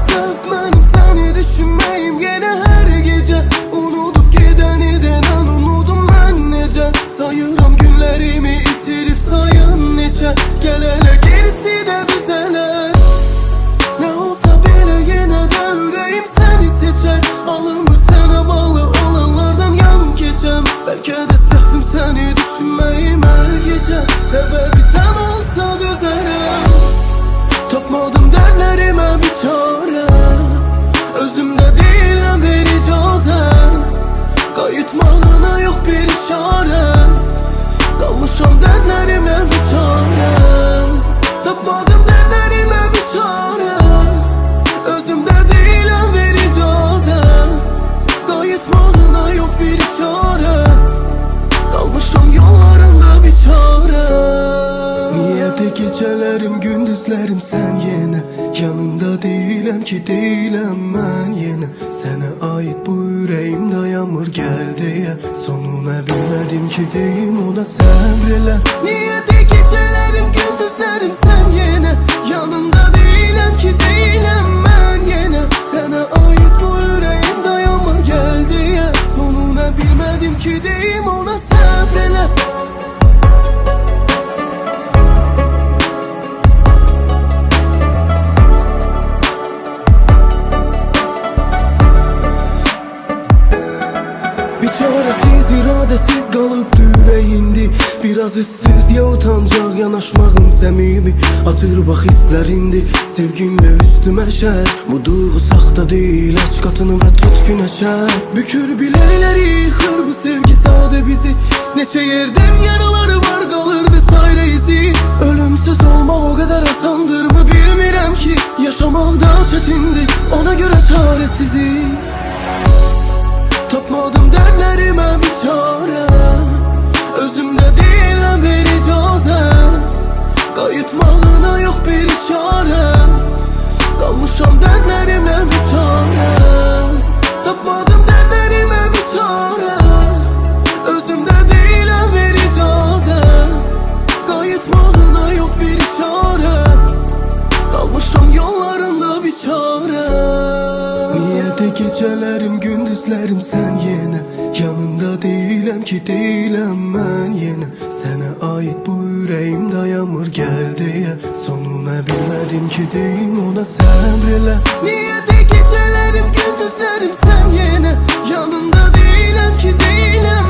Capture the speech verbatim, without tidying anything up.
səhv mənim səni düşünməyim yenə hər gecə. Unudub gedəni denən unudum mən necə. Sayıram günlərimi itirib sayın necə. Gəl elə gerisi də düzələr. Nə olsa belə yenə də ürəyim səni seçər. Alınmır sənə bağlı olanlardan yan keçəm. Bəlkə də səhvim səni düşünməyim hər gecə. Səbəbi sən olsa düzərəm. Tapmadım dərdlərimə bir çarə. Özümdə deyiləm ver icazə. Qayıtmağına yox bir işarə. Qalmışam dərdlərimə bir çarə. Tapmadım dərdlərimə bir çarə. Özümdə deyiləm ver icazə. Qayıtmağına yox bir işarə. Qalmışam yollarında bir çarə. Niyyədə gecələrim, gündüzlərim sən yenə. Yanında deyiləm ki, deyiləm mən yenə. Sənə aid bu ürəyim dayanmır gəl deyə. Sonuna bilmədim ki, deyim ona səbr elə. Niyyədə gecələrim, gündüzlərim sən yenə. Yanında deyiləm ki, deyiləm mən yenə. Sənə aid bu ürəyim dayanmır gəl deyə. Sonuna bilmədim ki, deyim ona səbr elə. Çarəsiz, iradəsiz qalıbdı ürəyindi. Biraz üssüz ya utancaq yanaşmağım səmimi. Atır bax hisslərindi, sevginlə üstümə şər. Bu duyğu saxta deyil, aç qatını və tut günəşər. Bükür biləkləri, yıxır bu sevgi sadə bizi. Neçə yerdən yaraları var qalır vesairə izi. Ölümsüz olmaq o qədər asandırmı bilmirəm ki. Yaşamaq da çətindir, ona görə çarəsizi. Tapmadım dərdlərimə bir çarə. Özümdə deyiləm ver icazə. Qayıtmağına yox bir işarə. Qalmışam dərdlərimlə bir çarə. Tapmadım dərdlərimə bir çarə. Özümdə deyiləm ver icazə. Qayıtmağına yox bir işarə. Qalmışam yollarında bir çarə. Niyyədə gecələrim, gündüzlərim sən yenə. Yanında deyiləm ki, deyiləm mən yenə. Sənə aid bu ürəyim dayanmır gəl deyə. Sonuna bilmədim ki, deyim ona səbr elə. Niyyədə gecələrim, gündüzlərim sən yenə. Yanında deyiləm ki, deyiləm